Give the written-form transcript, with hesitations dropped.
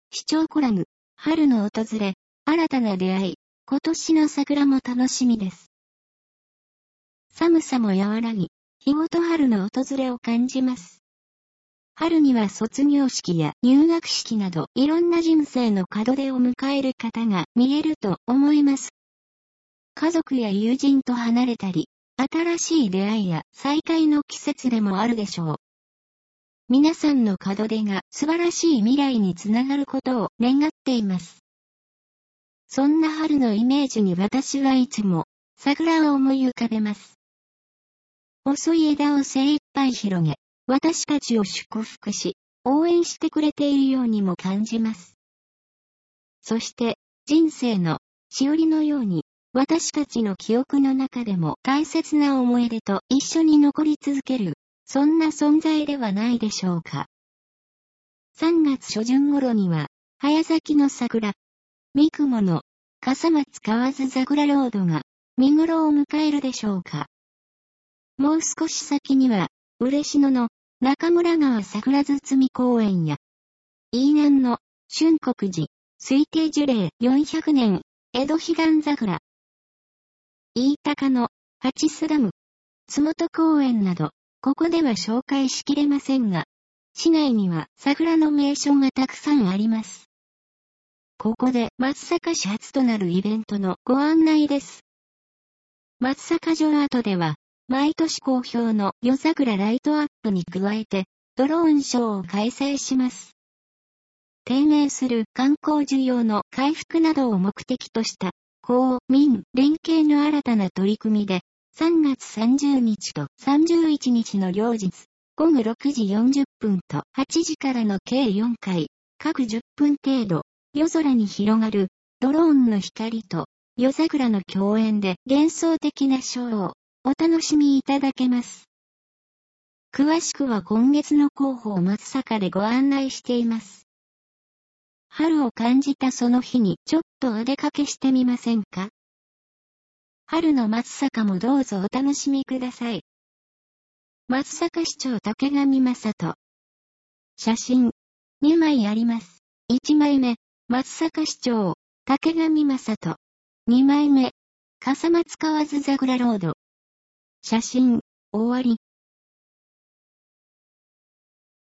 視聴コラム、春の訪れ、新たな出会い、今年の桜も楽しみです。寒さも和らぎ、日ごと春の訪れを感じます。春には卒業式や入学式などいろんな人生の門出を迎える方が見えると思います。家族や友人と離れたり、新しい出会いや再会の季節でもあるでしょう。皆さんの門出が素晴らしい未来につながることを願っています。そんな春のイメージに私はいつも桜を思い浮かべます。細い枝を精一杯広げ、私たちを祝福し、応援してくれているようにも感じます。そして人生のしおりのように、私たちの記憶の中でも大切な思い出と一緒に残り続ける、そんな存在ではないでしょうか。3月初旬頃には、早咲きの桜、三雲の笠松河津桜ロードが見頃を迎えるでしょうか。もう少し先には、嬉野の中村川桜堤公園や、飯南の春国寺推定樹齢400年江戸彼岸桜、飯高の八須ダム、津本公園など、ここでは紹介しきれませんが、市内には桜の名所がたくさんあります。ここで松阪市初となるイベントのご案内です。松阪城跡では、毎年好評の夜桜ライトアップに加えて、ドローンショーを開催します。低迷する観光需要の回復などを目的とした、公民連携の新たな取り組みで、3月30日と31日の両日、午後6時40分と8時からの計4回、各10分程度、夜空に広がるドローンの光と夜桜の共演で幻想的なショーをお楽しみいただけます。詳しくは今月の広報松阪でご案内しています。春を感じたその日にちょっとお出かけしてみませんか？春の松阪もどうぞお楽しみください。松阪市長竹上正人。写真、2枚あります。1枚目、松阪市長、竹上正人。2枚目、笠松河津桜ロード。写真、終わり。